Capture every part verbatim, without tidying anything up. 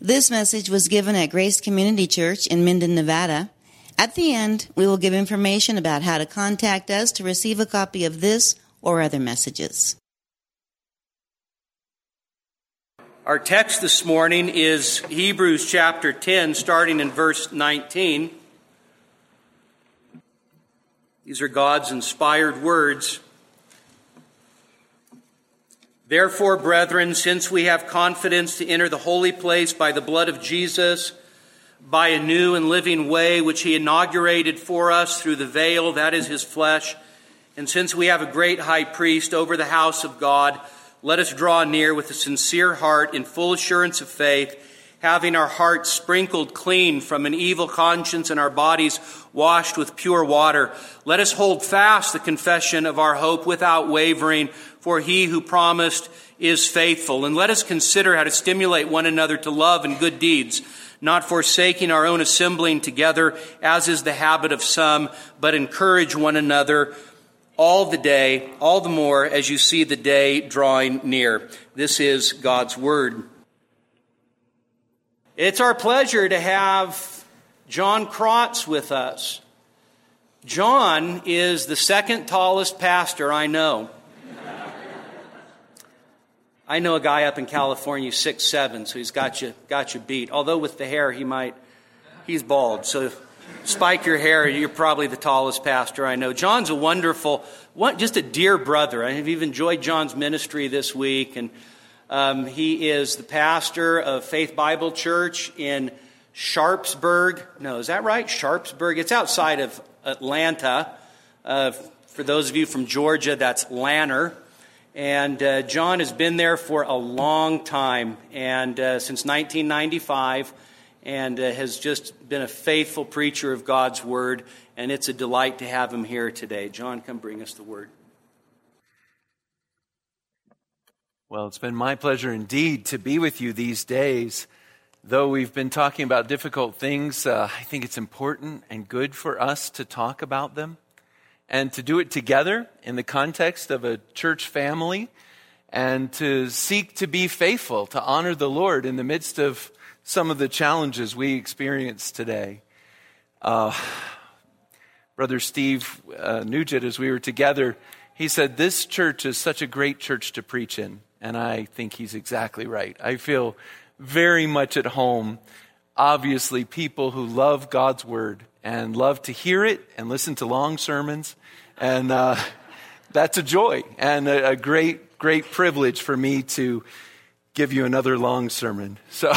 This message was given at Grace Community Church in Minden, Nevada. At the end, we will give information about how to contact us to receive a copy of this or other messages. Our text this morning is Hebrews chapter ten, starting in verse nineteen. These are God's inspired words. Therefore, brethren, since we have confidence to enter the holy place by the blood of Jesus, by a new and living way which he inaugurated for us through the veil, that is his flesh, and since we have a great high priest over the house of God, let us draw near with a sincere heart in full assurance of faith, having our hearts sprinkled clean from an evil conscience and our bodies washed with pure water. Let us hold fast the confession of our hope without wavering, for he who promised is faithful. And let us consider how to stimulate one another to love and good deeds, not forsaking our own assembling together, as is the habit of some, but encourage one another all the day, all the more as you see the day drawing near. This is God's word. It's our pleasure to have John Krotz with us. John is the second tallest pastor I know. I know a guy up in California, six seven, so he's got you got you beat. Although with the hair, he might, he's bald. So spike your hair, you're probably the tallest pastor I know. John's a wonderful, what, just a dear brother. I've enjoyed John's ministry this week, and um, he is the pastor of Faith Bible Church in Sharpsburg. No, is that right? Sharpsburg. It's outside of Atlanta. Uh, for those of you from Georgia, that's Lanner. And uh, John has been there for a long time, and uh, since nineteen ninety-five, and uh, has just been a faithful preacher of God's word, and it's a delight to have him here today. John, come bring us the word. Well, it's been my pleasure indeed to be with you these days. Though we've been talking about difficult things, uh, I think it's important and good for us to talk about them, and to do it together in the context of a church family, and to seek to be faithful, to honor the Lord in the midst of some of the challenges we experience today. Uh, Brother Steve uh, Nugent, as we were together, he said, this church is such a great church to preach in. And I think he's exactly right. I feel very much at home. Obviously, people who love God's word and love to hear it and listen to long sermons. And uh, that's a joy and a, a great, great privilege for me to give you another long sermon. So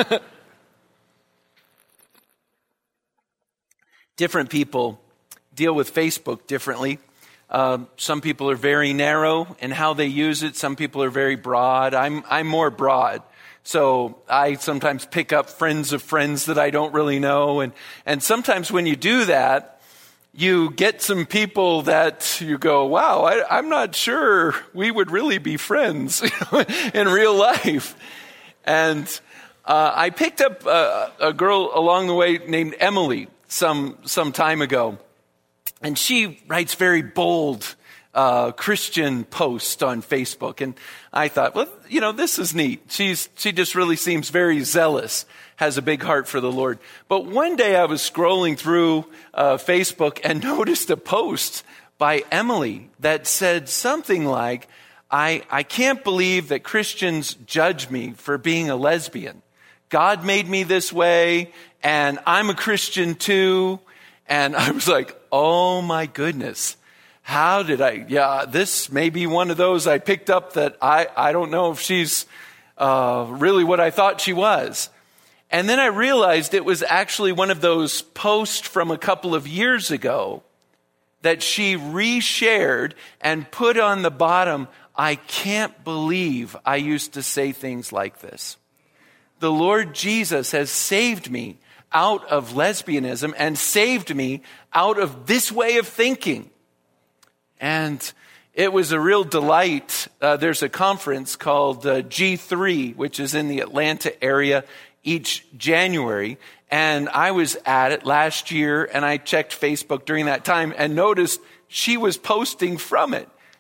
different people deal with Facebook differently. Uh, some people are very narrow in how they use it. Some people are very broad. I'm I'm more broad. So I sometimes pick up friends of friends that I don't really know. And, and sometimes when you do that, you get some people that you go, wow, I, I'm not sure we would really be friends in real life. And uh, I picked up a, a girl along the way named Emily some some time ago. And she writes very bold uh, Christian posts on Facebook. And I thought, well, you know, this is neat. She's she just really seems very zealous, has a big heart for the Lord. But one day I was scrolling through uh, Facebook and noticed a post by Emily that said something like, I, I can't believe that Christians judge me for being a lesbian. God made me this way, and I'm a Christian too. And I was like, oh my goodness, how did I, yeah, this may be one of those I picked up that I, I don't know if she's uh, really what I thought she was. And then I realized it was actually one of those posts from a couple of years ago that she reshared and put on the bottom, I can't believe I used to say things like this. The Lord Jesus has saved me out of lesbianism and saved me out of this way of thinking. And it was a real delight. Uh, there's a conference called uh, G three, which is in the Atlanta area each January. And I was at it last year, and I checked Facebook during that time and noticed she was posting from it.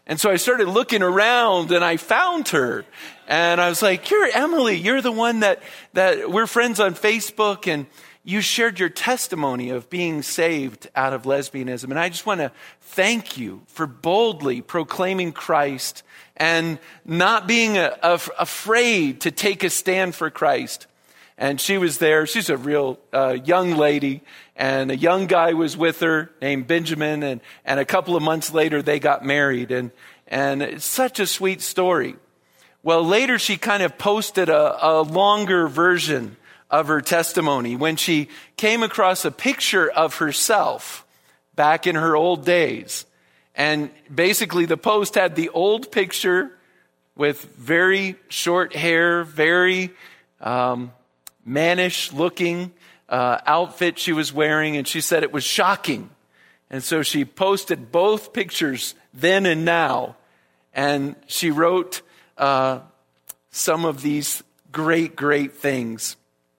And so I started looking around and I found her. And I was like, you're Emily. You're the one that, that we're friends on Facebook. And you shared your testimony of being saved out of lesbianism. And I just want to thank you for boldly proclaiming Christ and not being a, a, afraid to take a stand for Christ. And she was there. She's a real uh, young lady. And a young guy was with her named Benjamin. And, and a couple of months later, they got married. And, and it's such a sweet story. Well, later she kind of posted a, a longer version of her testimony when she came across a picture of herself back in her old days. And basically the post had the old picture with very short hair, very um, mannish looking uh, outfit she was wearing. And she said it was shocking. And so she posted both pictures then and now. And she wrote uh, some of these great, great things.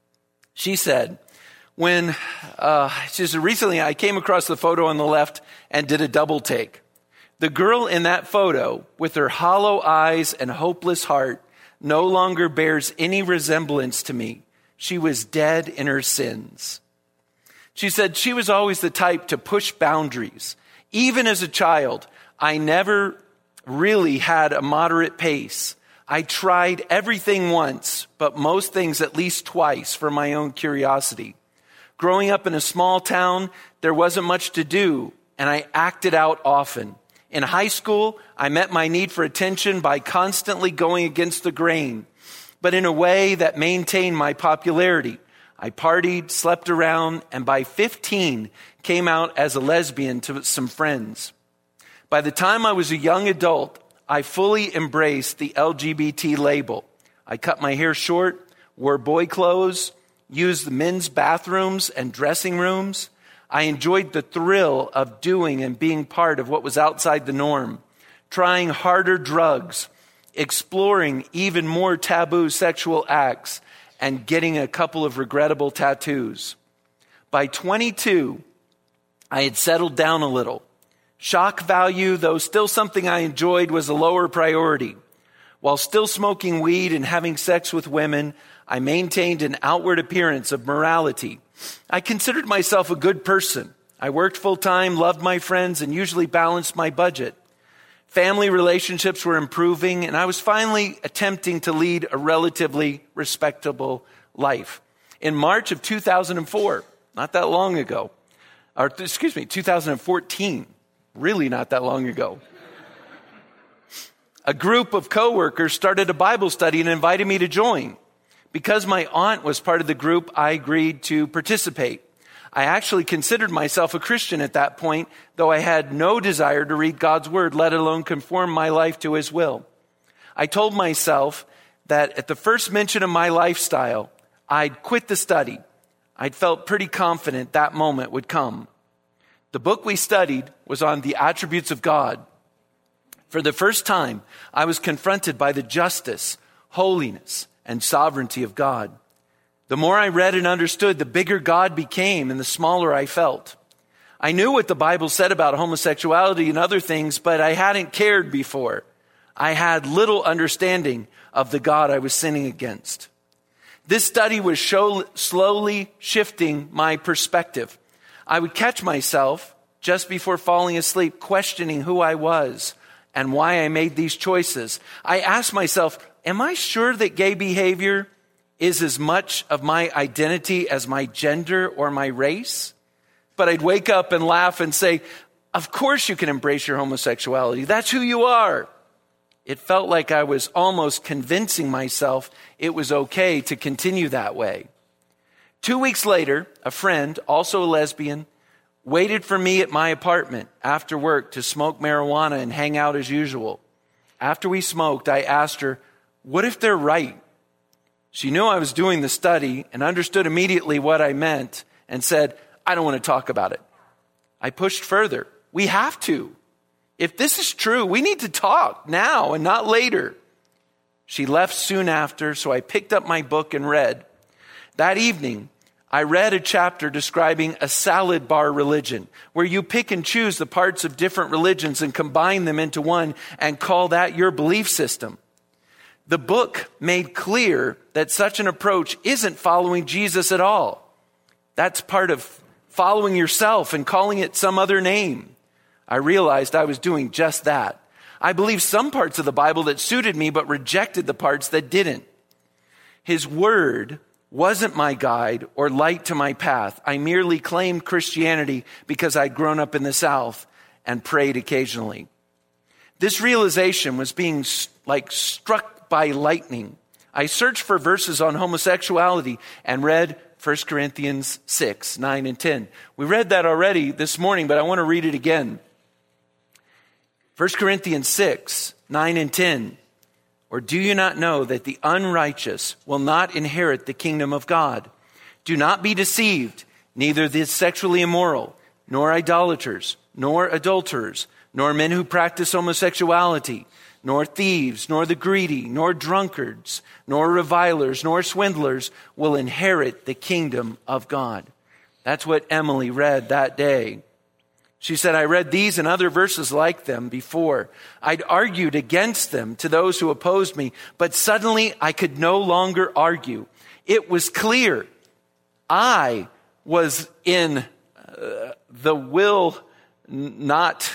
She said, when, uh, she said, recently I came across the photo on the left and did a double take. The girl in that photo with her hollow eyes and hopeless heart no longer bears any resemblance to me. She was dead in her sins. She said she was always the type to push boundaries. Even as a child, I never really had a moderate pace. I tried everything once, but most things at least twice for my own curiosity. Growing up in a small town, there wasn't much to do, and I acted out often. In high school, I met my need for attention by constantly going against the grain, but in a way that maintained my popularity. I partied, slept around, and by fifteen, came out as a lesbian to some friends. By the time I was a young adult, I fully embraced the L G B T label. I cut my hair short, wore boy clothes, used the men's bathrooms and dressing rooms. I enjoyed the thrill of doing and being part of what was outside the norm, trying harder drugs, exploring even more taboo sexual acts, and getting a couple of regrettable tattoos. By twenty-two, I had settled down a little. Shock value, though still something I enjoyed, was a lower priority. While still smoking weed and having sex with women, I maintained an outward appearance of morality. I considered myself a good person. I worked full-time, loved my friends, and usually balanced my budget. Family relationships were improving, and I was finally attempting to lead a relatively respectable life. In March of two thousand four, not that long ago, or excuse me, two thousand fourteen, really not that long ago, a group of coworkers started a Bible study and invited me to join. Because my aunt was part of the group, I agreed to participate. I actually considered myself a Christian at that point, though I had no desire to read God's word, let alone conform my life to his will. I told myself that at the first mention of my lifestyle, I'd quit the study. I'd felt pretty confident that moment would come. The book we studied was on the attributes of God. For the first time, I was confronted by the justice, holiness, and sovereignty of God. The more I read and understood, the bigger God became and the smaller I felt. I knew what the Bible said about homosexuality and other things, but I hadn't cared before. I had little understanding of the God I was sinning against. This study was show, slowly shifting my perspective. I would catch myself just before falling asleep questioning who I was and why I made these choices. I asked myself, am I sure that gay behavior is as much of my identity as my gender or my race? But I'd wake up and laugh and say, of course you can embrace your homosexuality. That's who you are. It felt like I was almost convincing myself it was okay to continue that way. Two weeks later, a friend, also a lesbian, waited for me at my apartment after work to smoke marijuana and hang out as usual. After we smoked, I asked her, what if they're right? She knew I was doing the study and understood immediately what I meant and said, I don't want to talk about it. I pushed further. We have to. If this is true, we need to talk now and not later. She left soon after, so I picked up my book and read. That evening, I read a chapter describing a salad bar religion, where you pick and choose the parts of different religions and combine them into one and call that your belief system. The book made clear that such an approach isn't following Jesus at all. That's part of following yourself and calling it some other name. I realized I was doing just that. I believed some parts of the Bible that suited me, but rejected the parts that didn't. His word wasn't my guide or light to my path. I merely claimed Christianity because I'd grown up in the South and prayed occasionally. This realization was being like struck by lightning. I searched for verses on homosexuality and read First Corinthians six, nine, and ten. We read that already this morning, but I want to read it again. First Corinthians six, nine, and ten. Or do you not know that the unrighteous will not inherit the kingdom of God? Do not be deceived, neither the sexually immoral, nor idolaters, nor adulterers, nor men who practice homosexuality, nor thieves, nor the greedy, nor drunkards, nor revilers, nor swindlers will inherit the kingdom of God. That's what Emily read that day. She said, I read these and other verses like them before. I'd argued against them to those who opposed me, but suddenly I could no longer argue. It was clear. I was in uh, the will not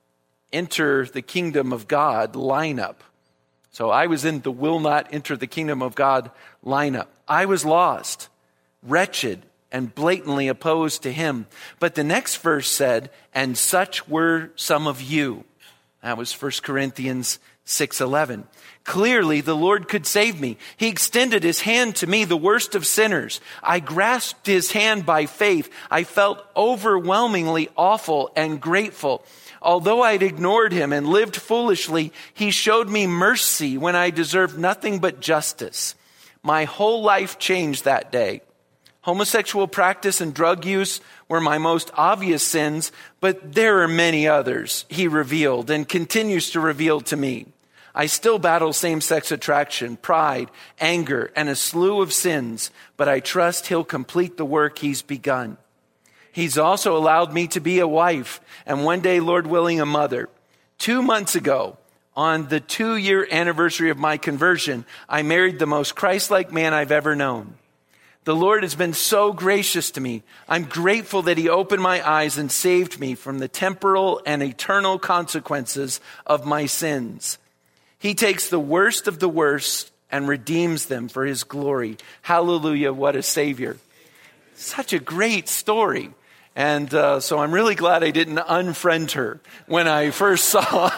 enter the kingdom of God lineup. So I was in the will not enter the kingdom of God lineup. I was lost, wretched, and blatantly opposed to him. But the next verse said, and such were some of you. That was First Corinthians six eleven. Clearly, the Lord could save me. He extended his hand to me, the worst of sinners. I grasped his hand by faith. I felt overwhelmingly awful and grateful. Although I'd ignored him and lived foolishly, he showed me mercy when I deserved nothing but justice. My whole life changed that day. Homosexual practice and drug use were my most obvious sins, but there are many others he revealed and continues to reveal to me. I still battle same-sex attraction, pride, anger, and a slew of sins, but I trust he'll complete the work he's begun. He's also allowed me to be a wife, and one day, Lord willing, a mother. Two months ago, on the two-year anniversary of my conversion, I married the most Christ-like man I've ever known. The Lord has been so gracious to me. I'm grateful that he opened my eyes and saved me from the temporal and eternal consequences of my sins. He takes the worst of the worst and redeems them for his glory. Hallelujah, what a Savior. Such a great story. And uh, so I'm really glad I didn't unfriend her when I first saw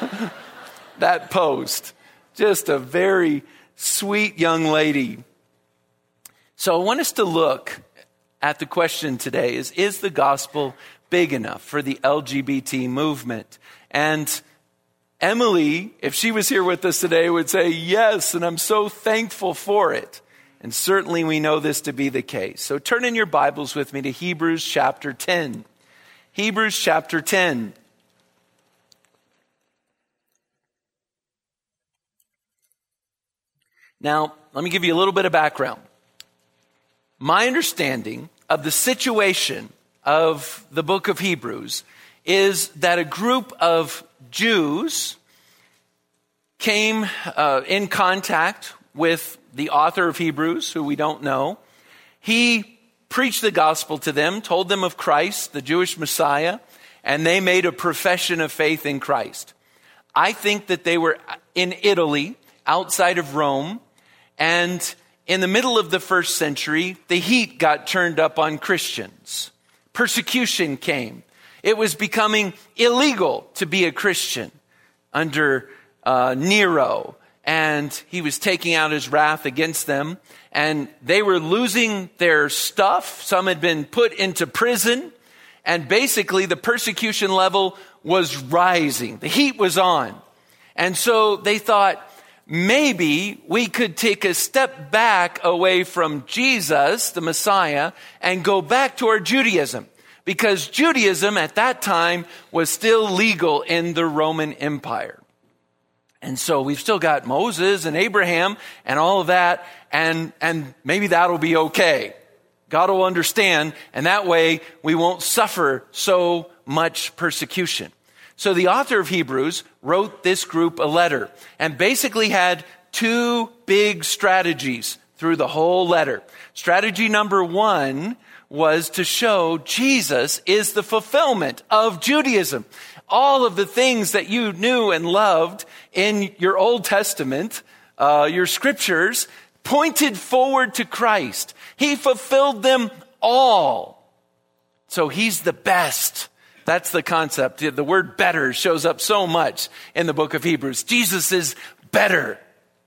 that post. Just a very sweet young lady. So I want us to look at the question today is, is the gospel big enough for the L G B T movement? And Emily, if she was here with us today, would say yes, and I'm so thankful for it. And certainly we know this to be the case. So turn in your Bibles with me to Hebrews chapter ten. Hebrews chapter ten. Now, let me give you a little bit of background. My understanding of the situation of the book of Hebrews is that a group of Jews came uh, in contact with the author of Hebrews, who we don't know. He preached the gospel to them, told them of Christ, the Jewish Messiah, and they made a profession of faith in Christ. I think that they were in Italy, outside of Rome, and in the middle of the first century, the heat got turned up on Christians. Persecution came. It was becoming illegal to be a Christian under uh, Nero, and he was taking out his wrath against them, and they were losing their stuff. Some had been put into prison, and basically the persecution level was rising. The heat was on. And so they thought, maybe we could take a step back away from Jesus, the Messiah, and go back to our Judaism. Because Judaism at that time was still legal in the Roman Empire. And so we've still got Moses and Abraham and all of that, and, and maybe that'll be okay. God will understand, and that way we won't suffer so much persecution. So the author of Hebrews wrote this group a letter and basically had two big strategies through the whole letter. Strategy number one was to show Jesus is the fulfillment of Judaism. All of the things that you knew and loved in your Old Testament, uh, your scriptures, pointed forward to Christ. He fulfilled them all. So he's the best. That's the concept. The word better shows up so much in the book of Hebrews. Jesus is better.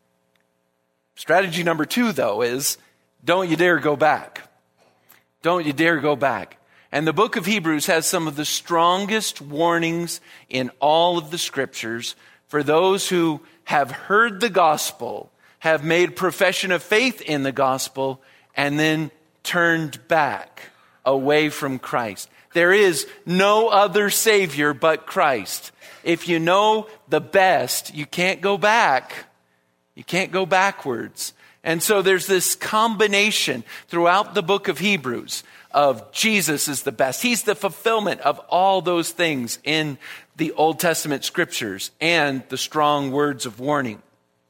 Strategy number two, though, is don't you dare go back. Don't you dare go back. And the book of Hebrews has some of the strongest warnings in all of the scriptures for those who have heard the gospel, have made profession of faith in the gospel, and then turned back away from Christ. There is no other Savior but Christ. If you know the best, you can't go back. You can't go backwards. And so there's this combination throughout the book of Hebrews of Jesus is the best. He's the fulfillment of all those things in the Old Testament scriptures and the strong words of warning.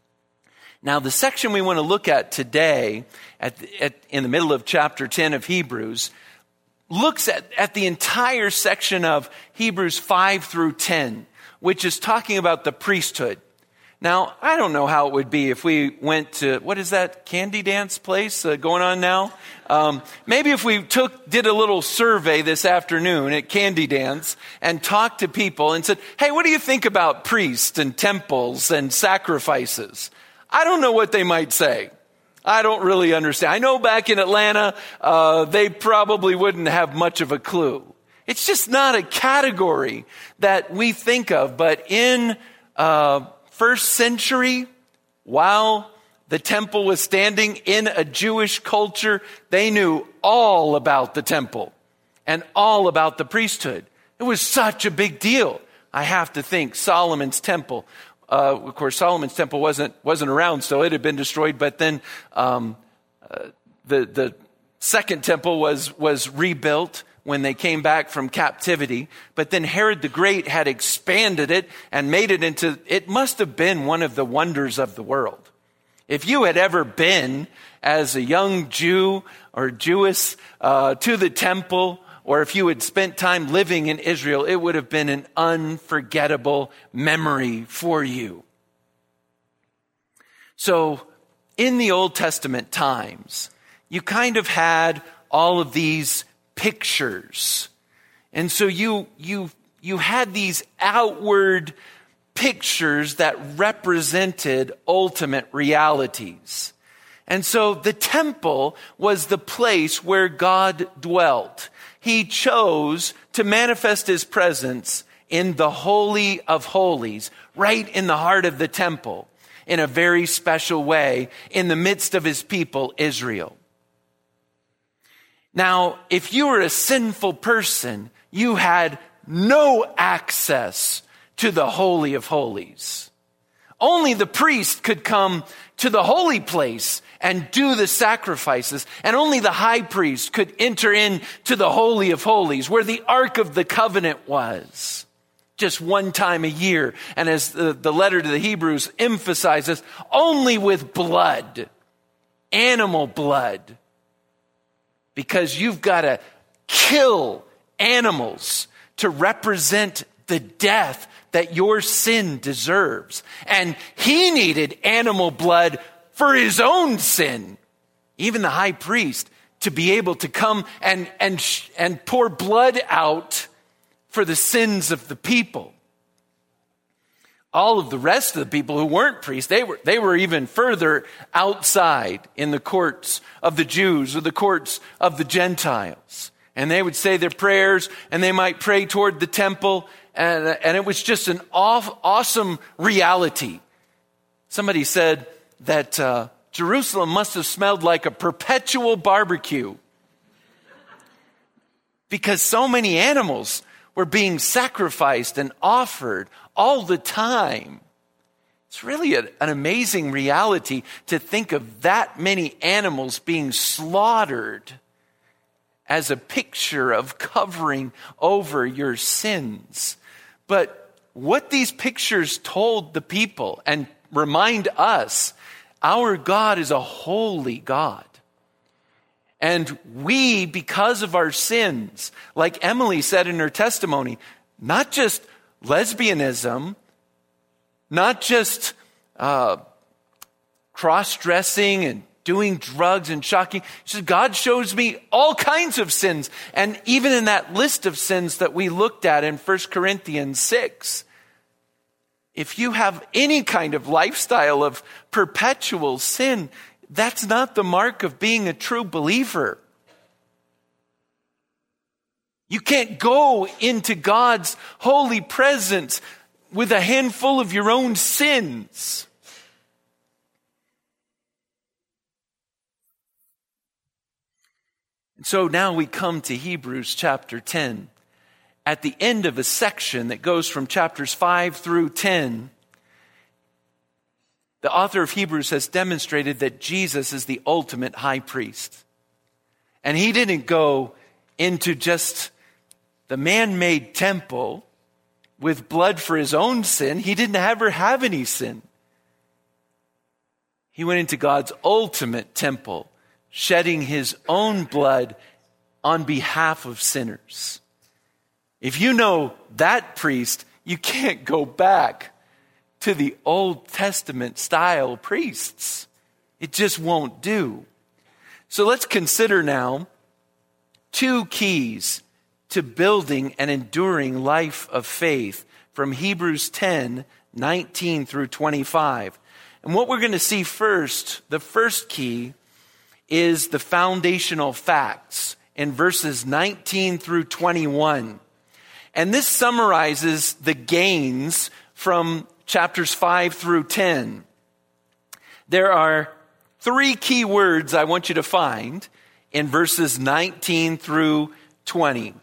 Now, the section we want to look at today, at, at, in the middle of chapter ten of Hebrews, looks at, at the entire section of Hebrews five through ten, which is talking about the priesthood. Now, I don't know how it would be if we went to, what is that candy dance place uh, going on now? Um, maybe if we took, did a little survey this afternoon at Candy Dance and talked to people and said, hey, what do you think about priests and temples and sacrifices? I don't know what they might say. I don't really understand. I know back in Atlanta, uh, they probably wouldn't have much of a clue. It's just not a category that we think of, but in, uh, first century, while the temple was standing in a Jewish culture, they knew all about the temple and all about the priesthood. It was such a big deal. I have to think Solomon's temple. Uh, of course, Solomon's temple wasn't wasn't around, so it had been destroyed. But then um, uh, the the second temple was was rebuilt when they came back from captivity. But then Herod the Great had expanded it and made it into, it must have been one of the wonders of the world. If you had ever been as a young Jew or Jewess uh, to the temple, or if you had spent time living in Israel, it would have been an unforgettable memory for you. So in the Old Testament times, you kind of had all of these pictures. And so you you you had these outward pictures that represented ultimate realities. And so the temple was the place where God dwelt. He chose to manifest his presence in the Holy of Holies, right in the heart of the temple, in a very special way, in the midst of his people, Israel. Now, if you were a sinful person, you had no access to the Holy of Holies. Only the priest could come to the holy place and do the sacrifices, and only the high priest could enter into the Holy of Holies, where the Ark of the Covenant was, just one time a year. And as the, the letter to the Hebrews emphasizes, only with blood, animal blood. Because you've got to kill animals to represent the death that your sin deserves. And he needed animal blood for his own sin. Even the high priest to be able to come and, and, and pour blood out for the sins of the people. All of the rest of the people who weren't priests, they were, they were even further outside in the courts of the Jews or the courts of the Gentiles. And they would say their prayers and they might pray toward the temple. And, and it was just an off, awesome reality. Somebody said that uh, Jerusalem must have smelled like a perpetual barbecue because so many animals were being sacrificed and offered all the time. It's really a, an amazing reality to think of that many animals being slaughtered as a picture of covering over your sins. But what these pictures told the people and remind us, our God is a holy God. And we, because of our sins, like Emily said in her testimony, not just lesbianism, not just uh, cross-dressing and doing drugs and shocking. She said, God shows me all kinds of sins. And even in that list of sins that we looked at in First Corinthians six, if you have any kind of lifestyle of perpetual sin, that's not the mark of being a true believer. You can't go into God's holy presence with a handful of your own sins. And so now we come to Hebrews chapter ten. At the end of a section that goes from chapters five through ten, the author of Hebrews has demonstrated that Jesus is the ultimate high priest. And he didn't go into just the man-made temple with blood for his own sin. He didn't ever have any sin. He went into God's ultimate temple, shedding his own blood on behalf of sinners. If you know that priest, you can't go back to the Old Testament style priests. It just won't do. So let's consider now two keys to building an enduring life of faith from Hebrews ten, nineteen through twenty-five. And what we're going to see first, the first key, is the foundational facts in verses nineteen through twenty-one. And this summarizes the gains from chapters five through ten. There are three key words I want you to find in verses nineteen through twenty.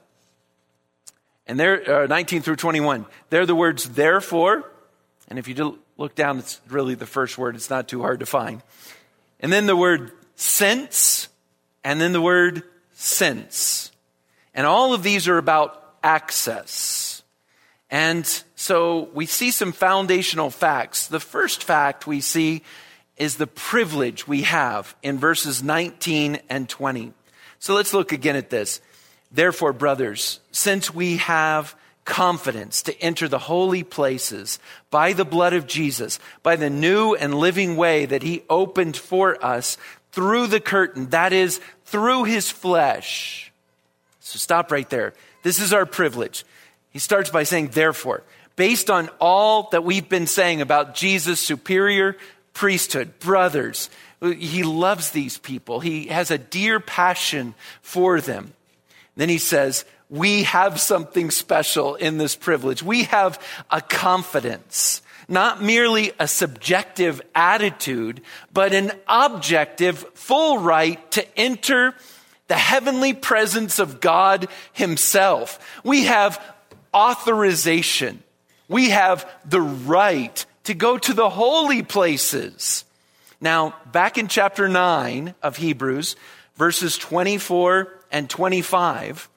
And they're uh, nineteen through twenty-one. They're the words therefore. And if you do look down, it's really the first word. It's not too hard to find. And then the word since. And then the word since. And all of these are about access. And so we see some foundational facts. The first fact we see is the privilege we have in verses nineteen and twenty. So let's look again at this. Therefore, brothers, since we have confidence to enter the holy places by the blood of Jesus, by the new and living way that he opened for us through the curtain, that is, through his flesh. So stop right there. This is our privilege. He starts by saying, therefore, based on all that we've been saying about Jesus' superior priesthood, brothers, he loves these people. He has a dear passion for them. Then he says, we have something special in this privilege. We have a confidence, not merely a subjective attitude, but an objective, full right to enter the heavenly presence of God himself. We have authorization. We have the right to go to the holy places. Now, back in chapter nine of Hebrews, verses twenty-four and twenty-five,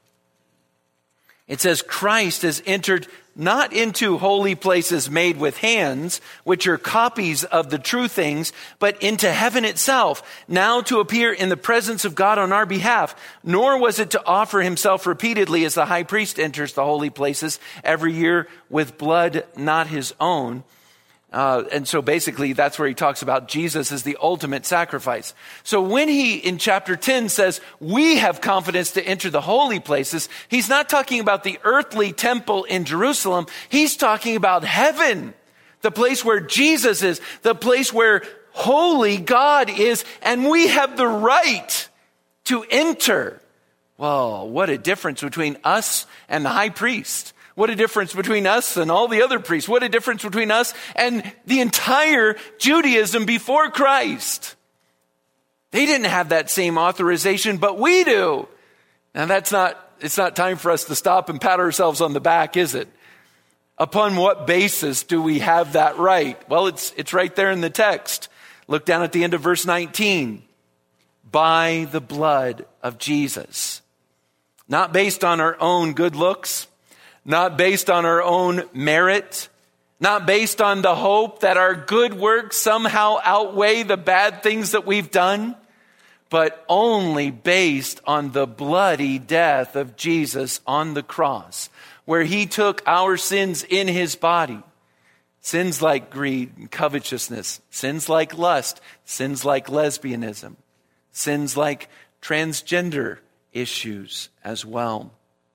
it says, Christ has entered not into holy places made with hands, which are copies of the true things, but into heaven itself, now to appear in the presence of God on our behalf. Nor was it to offer himself repeatedly as the high priest enters the holy places every year with blood not his own. Uh, and so basically that's where he talks about Jesus as the ultimate sacrifice. So when he in chapter ten says we have confidence to enter the holy places, he's not talking about the earthly temple in Jerusalem. He's talking about heaven, the place where Jesus is, the place where holy God is, and we have the right to enter. Well, what a difference between us and the high priest. What a difference between us and all the other priests. What a difference between us and the entire Judaism before Christ. They didn't have that same authorization, but we do. Now that's not, it's not time for us to stop and pat ourselves on the back, is it? Upon what basis do we have that right? Well, it's, it's right there in the text. Look down at the end of verse nineteen. By the blood of Jesus. Not based on our own good looks, not based on our own merit, not based on the hope that our good works somehow outweigh the bad things that we've done, but only based on the bloody death of Jesus on the cross, where he took our sins in his body. Sins like greed and covetousness, sins like lust, sins like lesbianism, sins like transgender issues as well.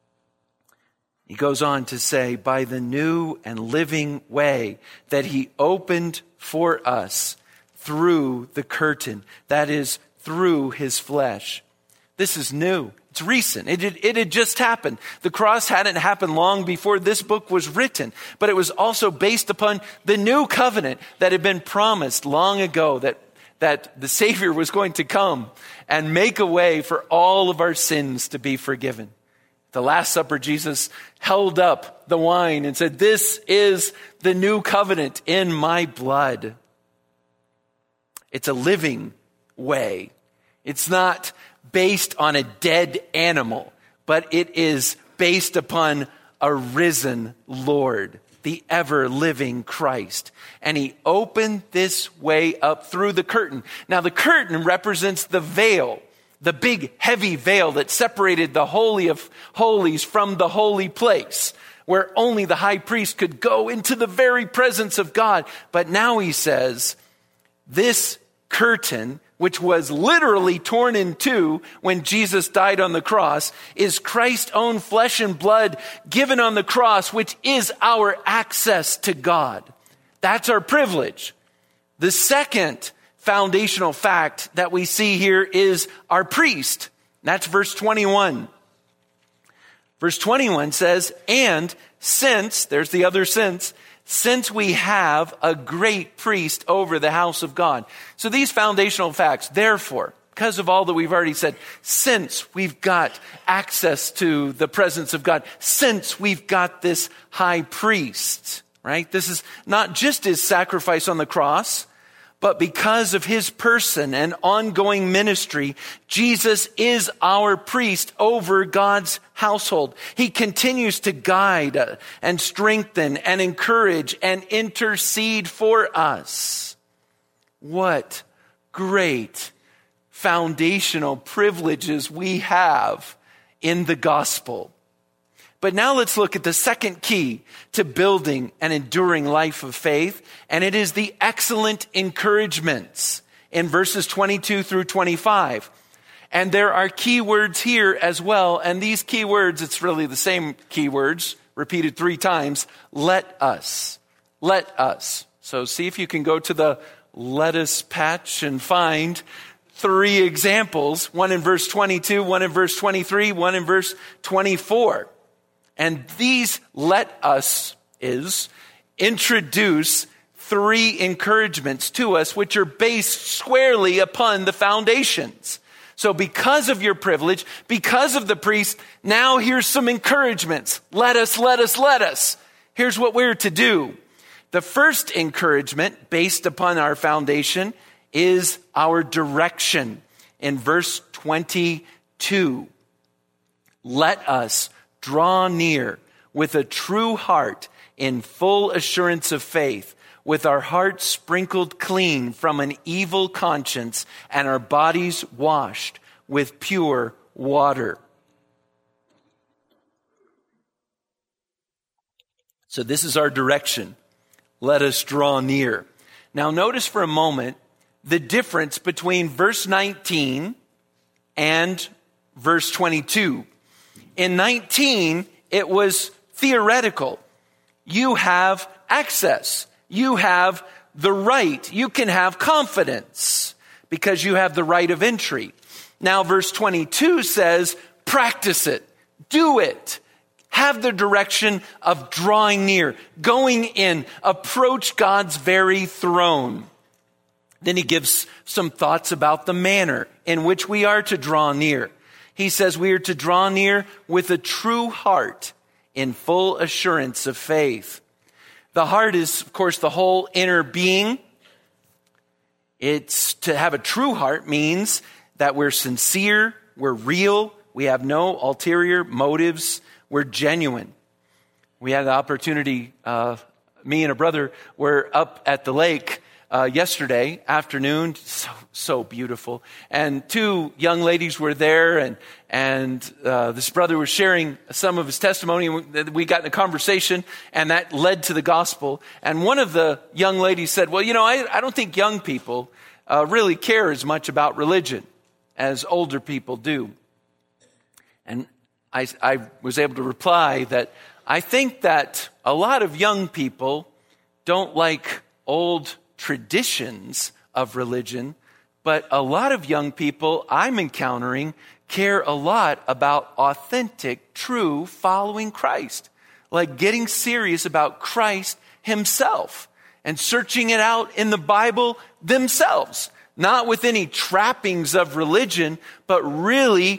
He goes on to say, by the new and living way that he opened for us through the curtain, that is, through his flesh. This is new. It's recent. It had, it had just happened. The cross hadn't happened long before this book was written, but it was also based upon the new covenant that had been promised long ago, that, that the Savior was going to come and make a way for all of our sins to be forgiven. The Last Supper, Jesus held up the wine and said, "This is the new covenant in my blood." It's a living way. It's not based on a dead animal, but it is based upon a risen Lord, the ever-living Christ. And he opened this way up through the curtain. Now, the curtain represents the veil, the big, heavy veil that separated the Holy of Holies from the holy place, where only the high priest could go into the very presence of God. But now he says, this curtain, which was literally torn in two when Jesus died on the cross, is Christ's own flesh and blood given on the cross, which is our access to God. That's our privilege. The second foundational fact that we see here is our priest. That's verse twenty-one. Verse twenty-one says, and since, there's the other since, since we have a great priest over the house of God. So these foundational facts, therefore, because of all that we've already said, since we've got access to the presence of God, since we've got this high priest, right? This is not just his sacrifice on the cross, but because of his person and ongoing ministry, Jesus is our priest over God's household. He continues to guide and strengthen and encourage and intercede for us. What great foundational privileges we have in the gospel. But now let's look at the second key to building an enduring life of faith, and it is the excellent encouragements in verses twenty-two through twenty-five. And there are key words here as well, and these key words, it's really the same key words, repeated three times. Let us. Let us. So see if you can go to the lettuce patch and find three examples, one in verse twenty-two, one in verse twenty-three, one in verse twenty-four. And these let us is introduce three encouragements to us, which are based squarely upon the foundations. So because of your privilege, because of the priest, now here's some encouragements. Let us, let us, let us. Here's what we're to do. The first encouragement based upon our foundation is our direction. In verse twenty-two, let us draw near with a true heart in full assurance of faith, with our hearts sprinkled clean from an evil conscience and our bodies washed with pure water. So this is our direction. Let us draw near. Now notice for a moment the difference between verse nineteen and verse twenty-two. In nineteen, it was theoretical. You have access. You have the right. You can have confidence because you have the right of entry. Now, verse twenty-two says, practice it. Do it. Have the direction of drawing near, going in, approach God's very throne. Then he gives some thoughts about the manner in which we are to draw near. He says we are to draw near with a true heart in full assurance of faith. The heart is, of course, the whole inner being. It's to have a true heart means that we're sincere, we're real, We have no ulterior motives. We're genuine. We had the opportunity, uh, me and a brother were up at the lake uh, yesterday afternoon. So, so beautiful. And two young ladies were there, and and uh, this brother was sharing some of his testimony. We got in a conversation, and that led to the gospel. And one of the young ladies said, well, you know, I, I don't think young people uh, really care as much about religion as older people do. And I, I was able to reply that I think that a lot of young people don't like old traditions of religion, but a lot of young people I'm encountering care a lot about authentic, true following Christ, like getting serious about Christ himself and searching it out in the Bible themselves, not with any trappings of religion, but really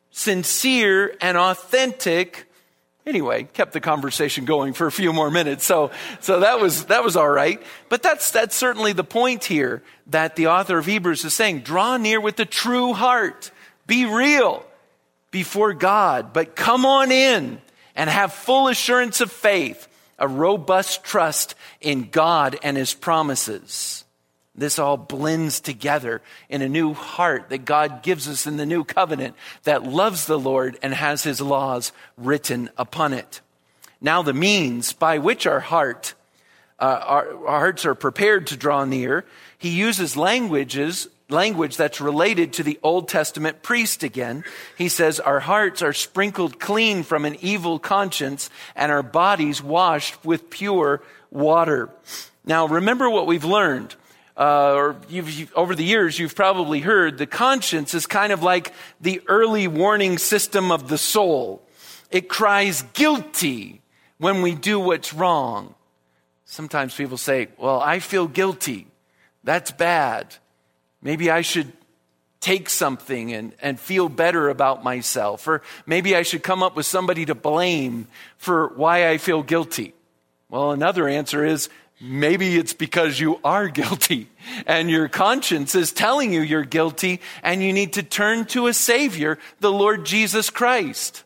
sincere and authentic. Anyway, kept the conversation going for a few more minutes. So, so that was, that was all right. But that's, that's certainly the point here that the author of Hebrews is saying. Draw near with the true heart. Be real before God, but come on in and have full assurance of faith, a robust trust in God and his promises. This all blends together in a new heart that God gives us in the new covenant that loves the Lord and has his laws written upon it. Now the means by which our heart, uh, our, our hearts are prepared to draw near, he uses languages, language that's related to the Old Testament priest again. He says, our hearts are sprinkled clean from an evil conscience and our bodies washed with pure water. Now remember what we've learned. Uh, or you've, you've, over the years, you've probably heard the conscience is kind of like the early warning system of the soul. It cries guilty when we do what's wrong. Sometimes people say, well, I feel guilty. That's bad. Maybe I should take something and, and feel better about myself. Or maybe I should come up with somebody to blame for why I feel guilty. Well, another answer is, maybe it's because you are guilty and your conscience is telling you you're guilty and you need to turn to a Savior, the Lord Jesus Christ.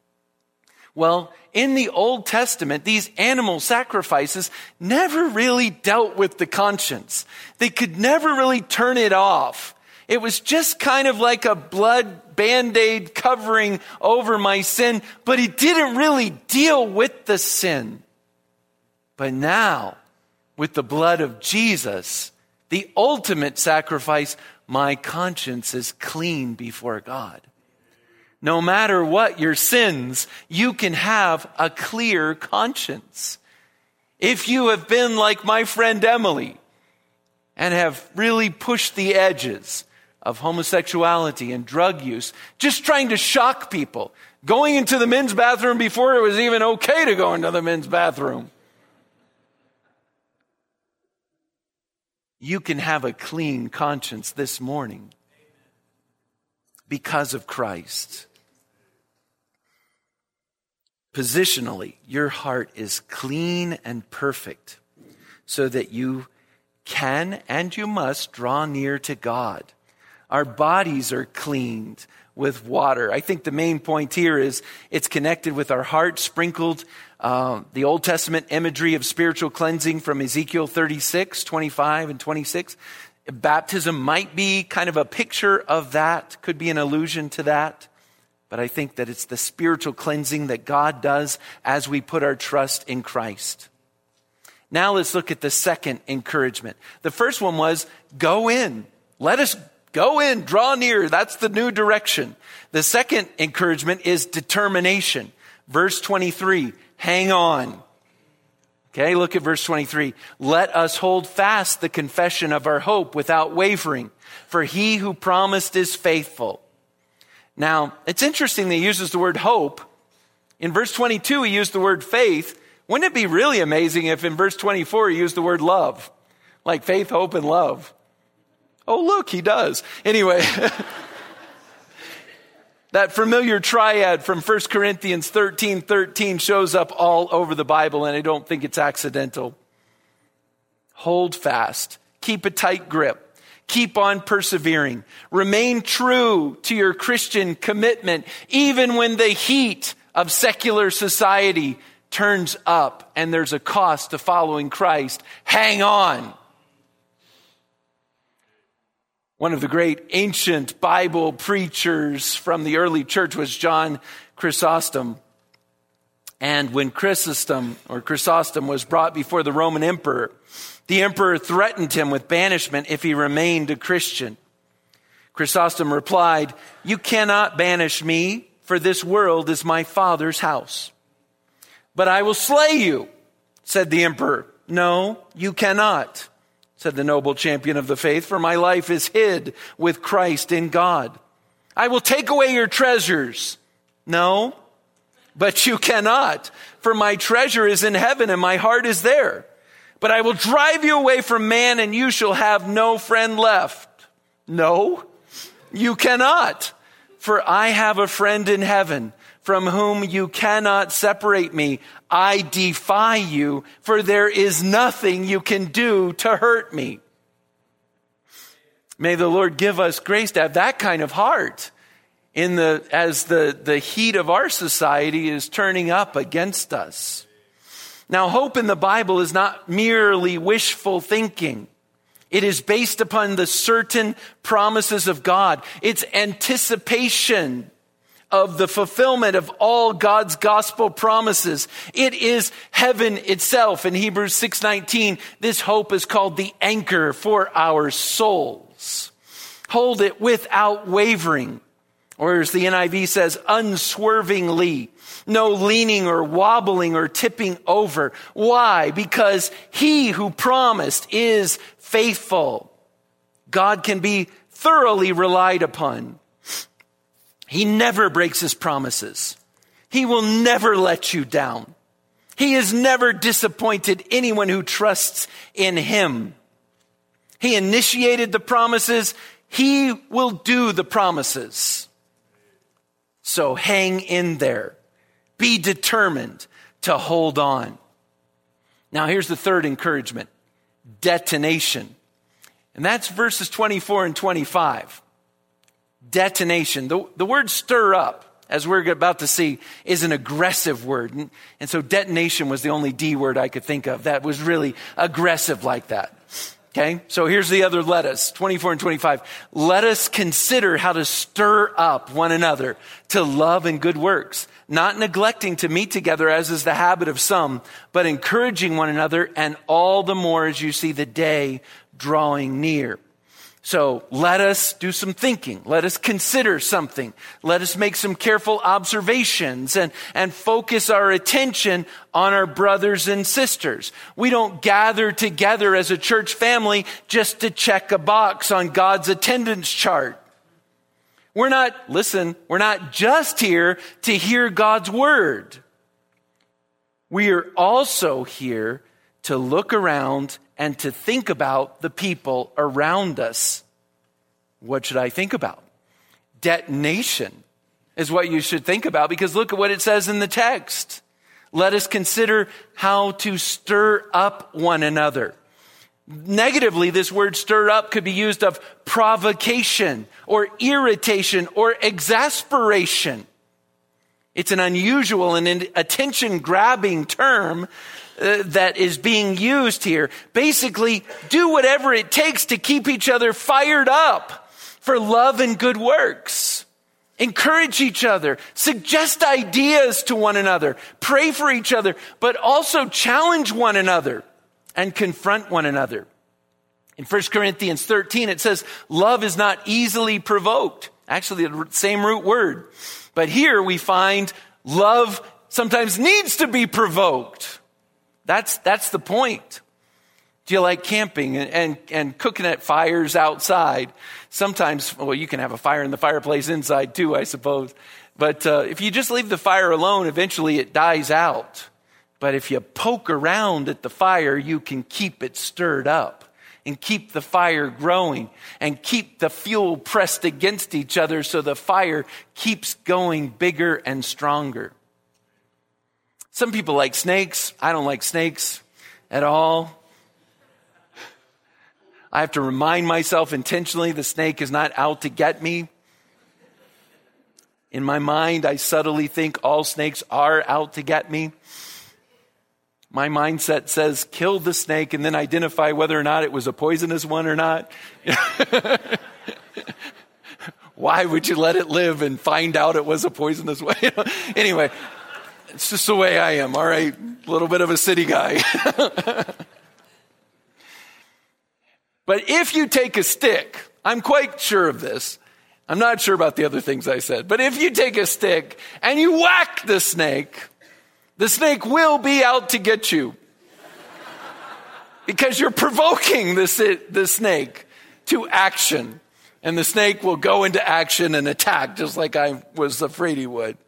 Well, in the Old Testament, these animal sacrifices never really dealt with the conscience. They could never really turn it off. It was just kind of like a blood Band-Aid covering over my sin, but it didn't really deal with the sin. But now, with the blood of Jesus, the ultimate sacrifice, my conscience is clean before God. No matter what your sins, you can have a clear conscience. If you have been like my friend Emily and have really pushed the edges of homosexuality and drug use, just trying to shock people, going into the men's bathroom before it was even okay to go into the men's bathroom, you can have a clean conscience this morning because of Christ. Positionally, your heart is clean and perfect so that you can and you must draw near to God. Our bodies are cleaned with water. I think the main point here is it's connected with our heart sprinkled. Uh, the Old Testament imagery of spiritual cleansing from Ezekiel thirty-six, twenty-five and twenty-six. Baptism might be kind of a picture of that, could be an allusion to that. But I think that it's the spiritual cleansing that God does as we put our trust in Christ. Now let's look at the second encouragement. The first one was, go in. Let us go in, draw near. That's the new direction. The second encouragement is determination. Verse twenty-three, hang on. Okay, look at verse twenty-three. Let us hold fast the confession of our hope without wavering, for he who promised is faithful. Now, it's interesting that he uses the word hope. In verse twenty-two, he used the word faith. Wouldn't it be really amazing if in verse twenty-four, he used the word love? Like faith, hope, and love. Oh, look, he does. Anyway, that familiar triad from First Corinthians thirteen thirteen shows up all over the Bible, and I don't think it's accidental. Hold fast. Keep a tight grip. Keep on persevering. Remain true to your Christian commitment, even when the heat of secular society turns up and there's a cost to following Christ. Hang on. One of the great ancient Bible preachers from the early church was John Chrysostom. And when Chrysostom or Chrysostom was brought before the Roman emperor, the emperor threatened him with banishment if he remained a Christian. Chrysostom replied, "You cannot banish me, for this world is my Father's house." "But I will slay you," said the emperor. "No, you cannot," said the noble champion of the faith, "for my life is hid with Christ in God." "I will take away your treasures." "No, but you cannot, for my treasure is in heaven and my heart is there. But I will drive you away from man and you shall have no friend left." "No, you cannot, for I have a friend in heaven from whom you cannot separate me. I defy you, for there is nothing you can do to hurt me." May the Lord give us grace to have that kind of heart in the as the, the heat of our society is turning up against us. Now, hope in the Bible is not merely wishful thinking. It is based upon the certain promises of God. It's anticipation of the fulfillment of all God's gospel promises. It is heaven itself. In Hebrews six nineteen, this hope is called the anchor for our souls. Hold it without wavering, or as the N I V says, unswervingly. No leaning or wobbling or tipping over. Why? Because he who promised is faithful. God can be thoroughly relied upon. He never breaks his promises. He will never let you down. He has never disappointed anyone who trusts in him. He initiated the promises. He will do the promises. So hang in there. Be determined to hold on. Now here's the third encouragement. Detonation. And that's verses twenty-four and twenty-five. Detonation. The, the word stir up, as we're about to see, is an aggressive word. And, and so detonation was the only D word I could think of that was really aggressive like that. Okay, so here's the other let us, twenty-four and twenty-five. Let us consider how to stir up one another to love and good works, not neglecting to meet together as is the habit of some, but encouraging one another, and all the more as you see the day drawing near. So let us do some thinking. Let us consider something. Let us make some careful observations and, and focus our attention on our brothers and sisters. We don't gather together as a church family just to check a box on God's attendance chart. We're not, listen, we're not just here to hear God's word. We are also here to look around and to think about the people around us. What should I think about? Detonation is what you should think about, because look at what it says in the text. Let us consider how to stir up one another. Negatively, this word stir up could be used of provocation or irritation or exasperation. It's an unusual and attention-grabbing term Uh, that is being used here. Basically, do whatever it takes to keep each other fired up for love and good works. Encourage each other. Suggest ideas to one another. Pray for each other, but also challenge one another and confront one another. In First Corinthians thirteen, it says, love is not easily provoked. Actually, the same root word. But here we find love sometimes needs to be provoked. That's that's the point. Do you like camping and, and, and cooking at fires outside? Sometimes, well, you can have a fire in the fireplace inside too, I suppose. But uh, if you just leave the fire alone, eventually it dies out. But if you poke around at the fire, you can keep it stirred up and keep the fire growing and keep the fuel pressed against each other so the fire keeps going bigger and stronger. Some people like snakes. I don't like snakes at all. I have to remind myself intentionally the snake is not out to get me. In my mind, I subtly think all snakes are out to get me. My mindset says, kill the snake and then identify whether or not it was a poisonous one or not. Why would you let it live and find out it was a poisonous one? Anyway, it's just the way I am, all right? A little bit of a city guy. But if you take a stick, I'm quite sure of this. I'm not sure about the other things I said. But if you take a stick and you whack the snake, the snake will be out to get you. Because you're provoking the, the snake to action. And the snake will go into action and attack just like I was afraid he would.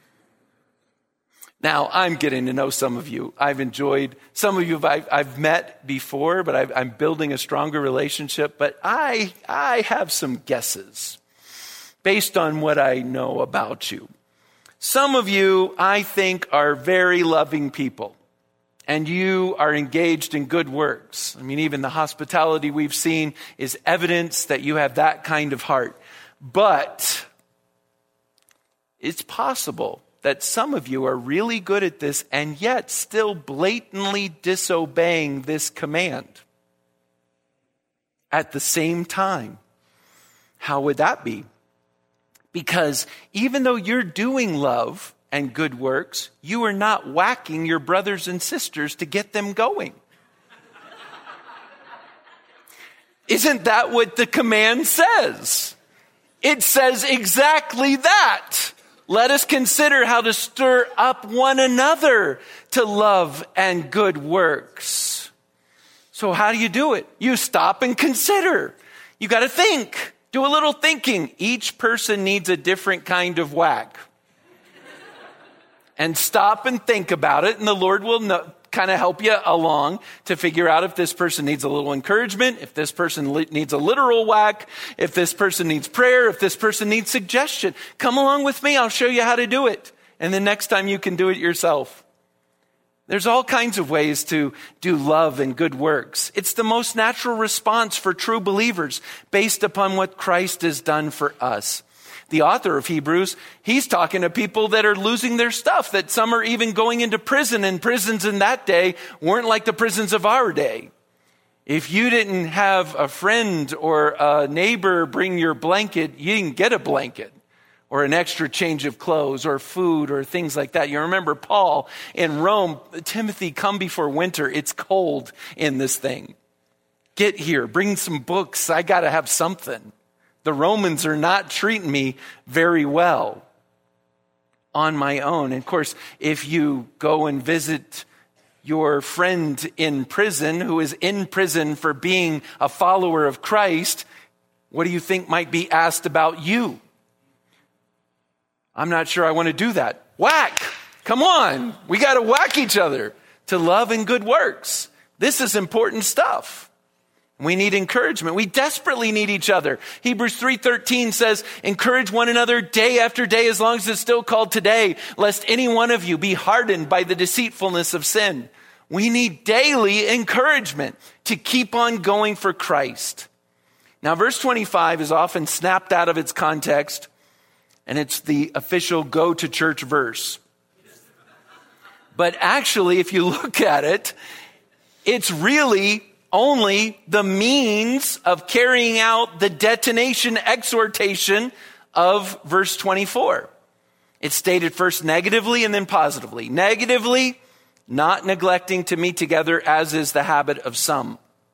Now, I'm getting to know some of you. I've enjoyed, some of you I've, I've met before, but I've, I'm building a stronger relationship. But I, I have some guesses based on what I know about you. Some of you, I think, are very loving people, and you are engaged in good works. I mean, even the hospitality we've seen is evidence that you have that kind of heart. But it's possible that some of you are really good at this and yet still blatantly disobeying this command at the same time. How would that be? Because even though you're doing love and good works, you are not whacking your brothers and sisters to get them going. Isn't that what the command says? It says exactly that. Let us consider how to stir up one another to love and good works. So how do you do it? You stop and consider. You got to think. Do a little thinking. Each person needs a different kind of whack. And stop and think about it, and the Lord will know, kind of help you along to figure out if this person needs a little encouragement, if this person li- needs a literal whack, if this person needs prayer, if this person needs suggestion. Come along with me. I'll show you how to do it. And then next time you can do it yourself. There's all kinds of ways to do love and good works. It's the most natural response for true believers based upon what Christ has done for us. The author of Hebrews, he's talking to people that are losing their stuff, that some are even going into prison, and prisons in that day weren't like the prisons of our day. If you didn't have a friend or a neighbor bring your blanket, you didn't get a blanket or an extra change of clothes or food or things like that. You remember Paul in Rome, Timothy, come before winter. It's cold in this thing. Get here, bring some books. I got to have something. The Romans are not treating me very well on my own. And of course, if you go and visit your friend in prison who is in prison for being a follower of Christ, what do you think might be asked about you? I'm not sure I want to do that. Whack! Come on! We got to whack each other to love and good works. This is important stuff. We need encouragement. We desperately need each other. Hebrews three thirteen says, encourage one another day after day as long as it's still called today, lest any one of you be hardened by the deceitfulness of sin. We need daily encouragement to keep on going for Christ. Now, verse twenty-five is often snapped out of its context, and it's the official go to church verse. But actually, if you look at it, it's really only the means of carrying out the detonation exhortation of verse twenty-four. It's stated first negatively and then positively. Negatively, not neglecting to meet together as is the habit of some.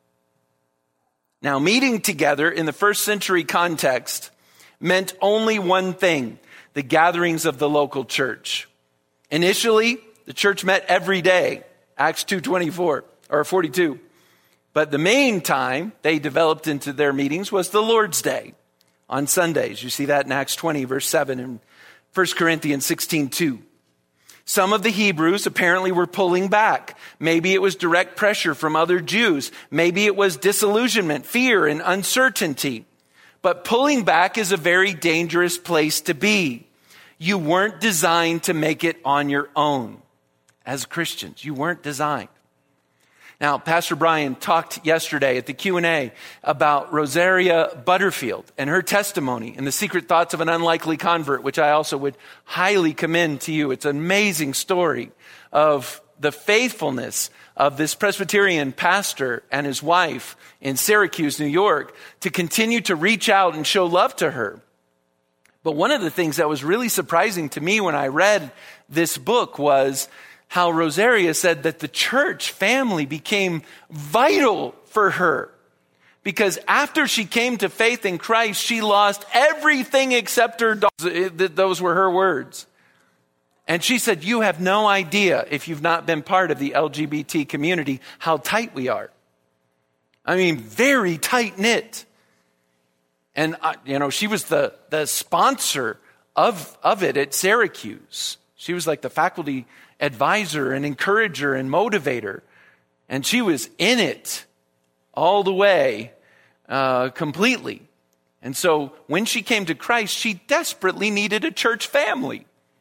Now, meeting together in the first century context meant only one thing, the gatherings of the local church. Initially, the church met every day, Acts two twenty-four or forty-two. But the main time they developed into their meetings was the Lord's Day on Sundays. You see that in Acts twenty, verse seven, and First Corinthians sixteen two. Some of the Hebrews apparently were pulling back. Maybe it was direct pressure from other Jews. Maybe it was disillusionment, fear, and uncertainty. But pulling back is a very dangerous place to be. You weren't designed to make it on your own. As Christians, you weren't designed. Now, Pastor Brian talked yesterday at the Q and A about Rosaria Butterfield and her testimony and the secret thoughts of an unlikely convert, which I also would highly commend to you. It's an amazing story of the faithfulness of this Presbyterian pastor and his wife in Syracuse, New York, to continue to reach out and show love to her. But one of the things that was really surprising to me when I read this book was how Rosaria said that the church family became vital for her. Because after she came to faith in Christ, she lost everything except her dogs. Those were her words. And she said, you have no idea, if you've not been part of the L G B T community, how tight we are. I mean, very tight-knit. And, uh, you know, she was the, the sponsor of, of it at Syracuse. She was like the faculty advisor and encourager and motivator. And she was in it all the way, uh, completely. And so when she came to Christ, she desperately needed a church family.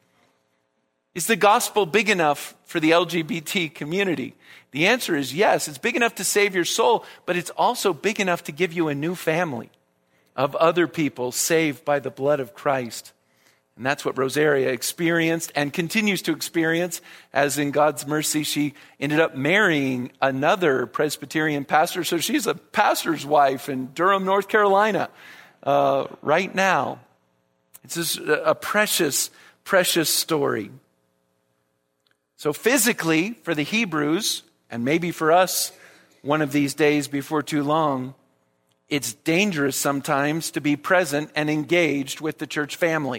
Is the gospel big enough for the L G B T community? The answer is yes. It's big enough to save your soul, but it's also big enough to give you a new family of other people saved by the blood of Christ. And that's what Rosaria experienced and continues to experience, as in God's mercy, she ended up marrying another Presbyterian pastor. So she's a pastor's wife in Durham, North Carolina, uh, right now. It's just a precious, precious story. So physically, for the Hebrews, and maybe for us one of these days before too long, it's dangerous sometimes to be present and engaged with the church family.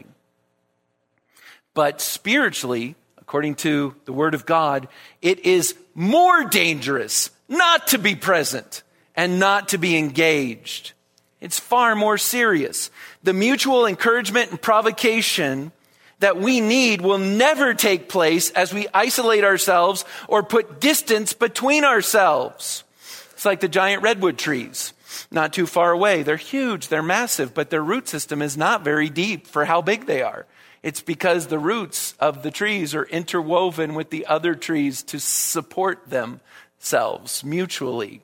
But spiritually, according to the Word of God, it is more dangerous not to be present and not to be engaged. It's far more serious. The mutual encouragement and provocation that we need will never take place as we isolate ourselves or put distance between ourselves. It's like the giant redwood trees, not too far away. They're huge, they're massive, but their root system is not very deep for how big they are. It's because the roots of the trees are interwoven with the other trees to support themselves mutually.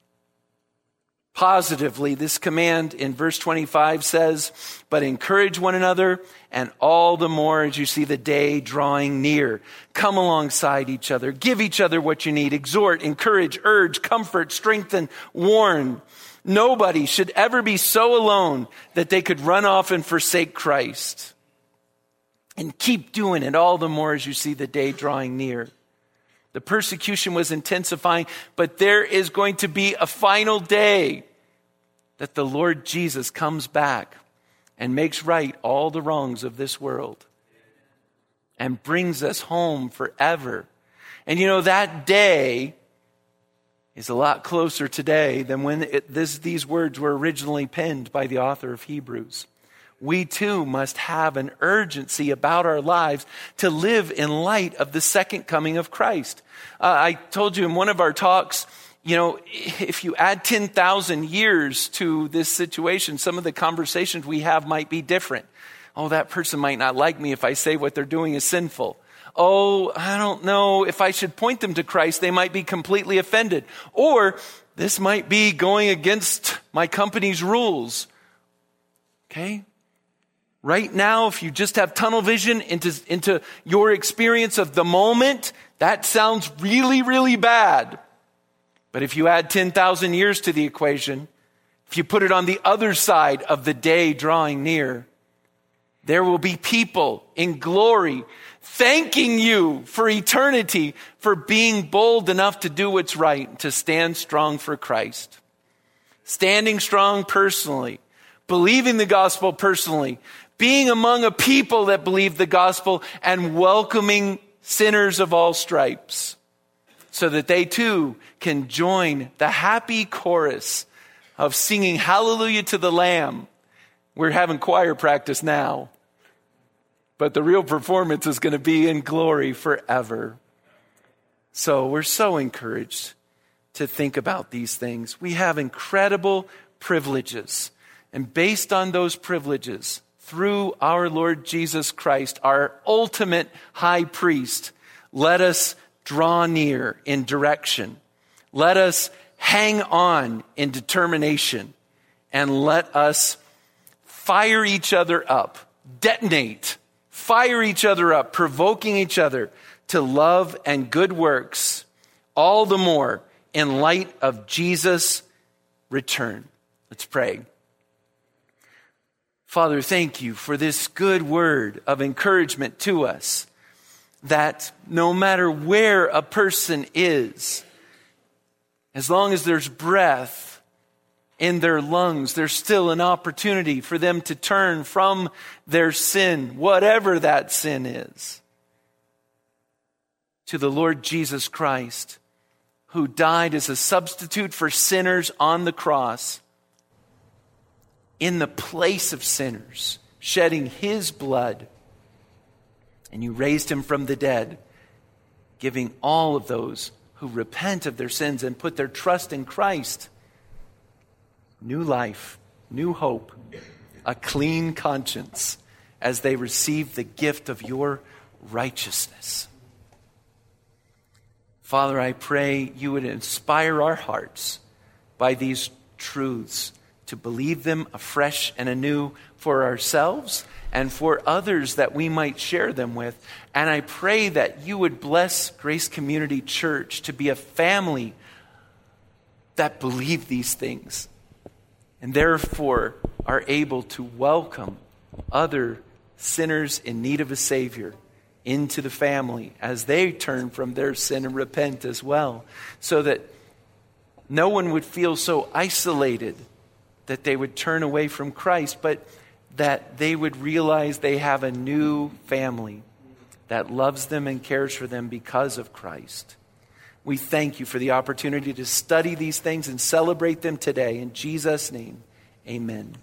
Positively, this command in verse twenty-five says, but encourage one another, and all the more as you see the day drawing near. Come alongside each other, give each other what you need, exhort, encourage, urge, comfort, strengthen, warn. Nobody should ever be so alone that they could run off and forsake Christ. And keep doing it all the more as you see the day drawing near. The persecution was intensifying, but there is going to be a final day that the Lord Jesus comes back and makes right all the wrongs of this world and brings us home forever. And you know, that day is a lot closer today than when it, this, these words were originally penned by the author of Hebrews. We too must have an urgency about our lives to live in light of the second coming of Christ. Uh, I told you in one of our talks, you know, if you add ten thousand years to this situation, some of the conversations we have might be different. Oh, that person might not like me if I say what they're doing is sinful. Oh, I don't know if I should point them to Christ. They might be completely offended. Or this might be going against my company's rules. Okay? Right now, if you just have tunnel vision into, into your experience of the moment, that sounds really, really bad. But if you add ten thousand years to the equation, if you put it on the other side of the day drawing near, there will be people in glory thanking you for eternity for being bold enough to do what's right, to stand strong for Christ. Standing strong personally, believing the gospel personally, being among a people that believe the gospel, and welcoming sinners of all stripes so that they too can join the happy chorus of singing hallelujah to the Lamb. We're having choir practice now, but the real performance is going to be in glory forever. So we're so encouraged to think about these things. We have incredible privileges, and based on those privileges, through our Lord Jesus Christ, our ultimate high priest, let us draw near in direction. Let us hang on in determination and let us fire each other up, detonate, fire each other up, provoking each other to love and good works, all the more in light of Jesus' return. Let's pray. Father, thank you for this good word of encouragement to us, that no matter where a person is, as long as there's breath in their lungs, there's still an opportunity for them to turn from their sin, whatever that sin is, to the Lord Jesus Christ, who died as a substitute for sinners on the cross, in the place of sinners, shedding his blood. And you raised him from the dead, giving all of those who repent of their sins and put their trust in Christ new life, new hope, a clean conscience as they receive the gift of your righteousness. Father, I pray you would inspire our hearts by these truths to believe them afresh and anew for ourselves and for others that we might share them with. And I pray that you would bless Grace Community Church to be a family that believe these things and therefore are able to welcome other sinners in need of a Savior into the family as they turn from their sin and repent as well, so that no one would feel so isolated that they would turn away from Christ, but that they would realize they have a new family that loves them and cares for them because of Christ. We thank you for the opportunity to study these things and celebrate them today. In Jesus' name, amen.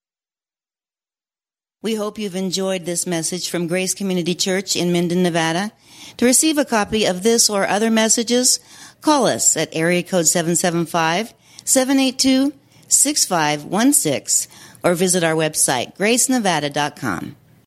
We hope you've enjoyed this message from Grace Community Church in Minden, Nevada. To receive a copy of this or other messages, call us at area code seven seven five, seven eight two, six five one six or visit our website, grace nevada dot com.